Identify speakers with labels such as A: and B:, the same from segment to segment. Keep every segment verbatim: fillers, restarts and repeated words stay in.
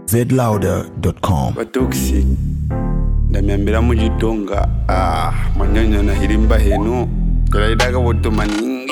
A: zed louder dot com.
B: Batoxic ndamyambira mujitonga ah manyanya na hirimba heno kalaidaka boto maningi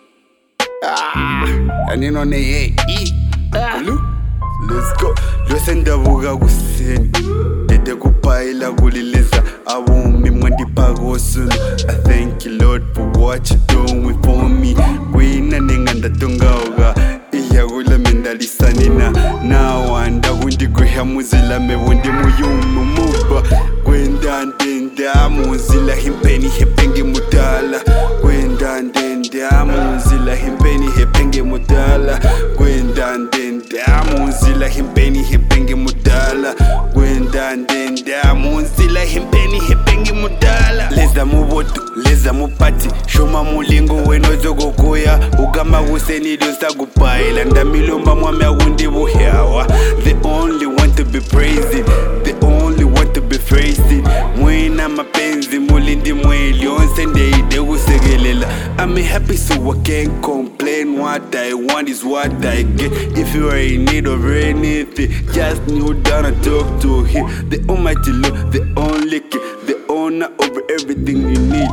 B: ah anino ne ye Kulu let's go losenda buga kuseni dede kupaila kuliliza abumi mwandipagosuna I thank you Lord for what you doing for me kwina nenganda tongaoga iyagula mendalisanina nawanda kundigweha muzila mewondi muyumu muba kwenda ndenda muzila himpeni hepenge mutala kwenda ndenda muzila himpeni hepenge mutala kwenda ndenda muzila himpeni hepenge mutala kwenda ndenda muzila himpeni hepenge mutala leza muboto leza mupati shoma mulingo wenozogokoya ugamba kusenilio sagupaila ndamilomba mwami akundi buhyawa they only want to be praising they only want to be praising mwina mapenzi mulindi mweli onse ndeide kusekelela I'm happy so I can't complain what I want is what I get if you are in need of anything just kneel down and talk to him the almighty Lord the only king the owner over everything you need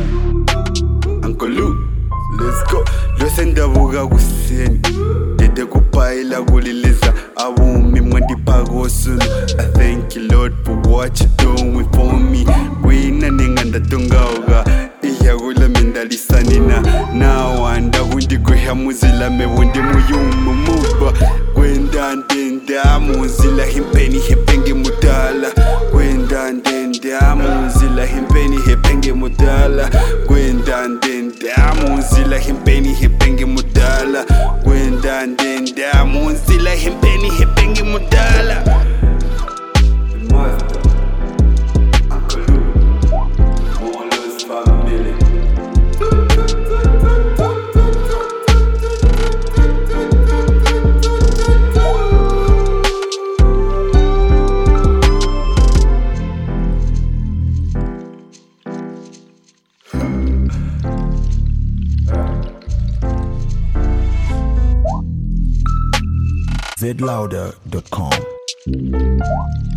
B: Uncle Luke let's go losenda buga kuseni dede kupaila kuliliza abumi mwandipagosuna I thank you Lord for what you doing for me kwina nenganda tongaoga iyagula mendalisanina nawanda kundigweha muzila mewondi muyumu muba kwenda ndenda muzila himpeni hepenge mutala kwenda ndenda muzila himpeni hepenge mutala kwenda ndenda muzila himpeni hepenge mutala kwenda ndenda muzila himpeni hepenge mutala
A: zed louder dot com.